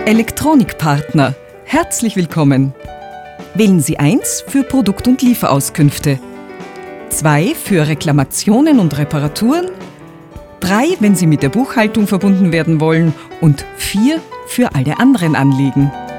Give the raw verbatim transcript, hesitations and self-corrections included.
Elektronikpartner. Herzlich willkommen. Wählen Sie eins für Produkt- und Lieferauskünfte, zwei für Reklamationen und Reparaturen, drei, wenn Sie mit der Buchhaltung verbunden werden wollen und vier für alle anderen Anliegen.